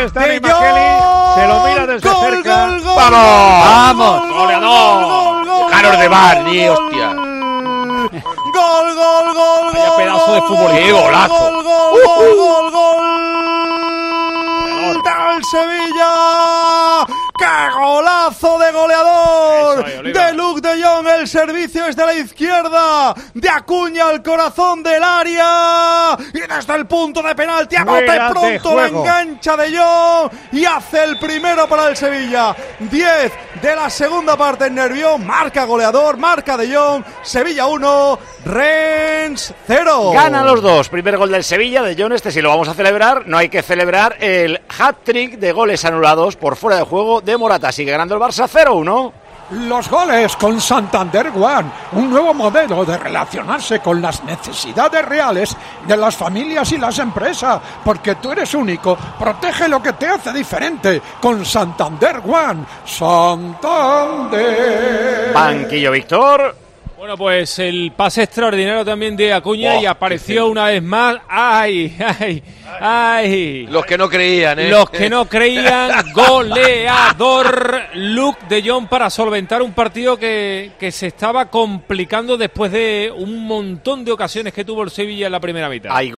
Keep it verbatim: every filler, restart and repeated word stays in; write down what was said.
Stanley De McKelly Jong. se lo mira desde Gol, cerca. gol, gol, ¡Vamos! gol, gol, ¡Goleador! gol, gol, Dejaros de gol, Barney, gol, hostia. Gol, gol, gol, Vaya gol. pedazo de gol, futbolista. ¡Qué golazo! Gol, gol, gol, gol, gol. Del Sevilla. ¡Qué golazo de goleador! Eso, Oliva. De Luuk de Jong, el servicio es de la izquierda. De Acuña al corazón del área. Y desde el punto de penalti, a bote Fuera de pronto la juego. engancha de Jong. Y hace el primero para el Sevilla. diez de la segunda parte en Nervión. Marca goleador, marca de Jong. Sevilla uno, Rennes cero. Ganan los dos. Primer gol del Sevilla, de Jong. Este sí lo vamos a celebrar. No hay que celebrar el hat-trick de goles anulados por fuera de juego de Morata. Sigue ganando el Barça cero uno. Los goles con Santander One, un nuevo modelo de relacionarse con las necesidades reales de las familias y las empresas, porque tú eres único, protege lo que te hace diferente con Santander One. Santander. Banquillo Víctor. Bueno, pues el pase extraordinario también de Acuña Oh, y apareció una vez más. ¡Ay, ay, ay! Los que no creían, ¿eh? Los que no creían, goleador Luuk de Jong para solventar un partido que, que se estaba complicando después de un montón de ocasiones que tuvo el Sevilla en la primera mitad. Hay